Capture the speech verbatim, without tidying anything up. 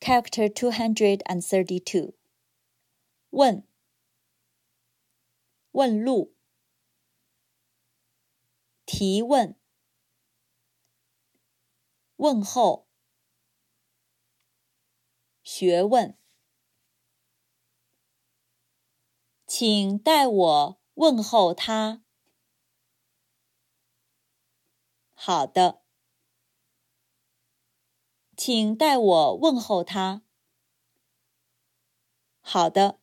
Character two hundred thirty-two. 问，问路，提问，问候，学问。请代我问候他。好的。请代我问候他。好的。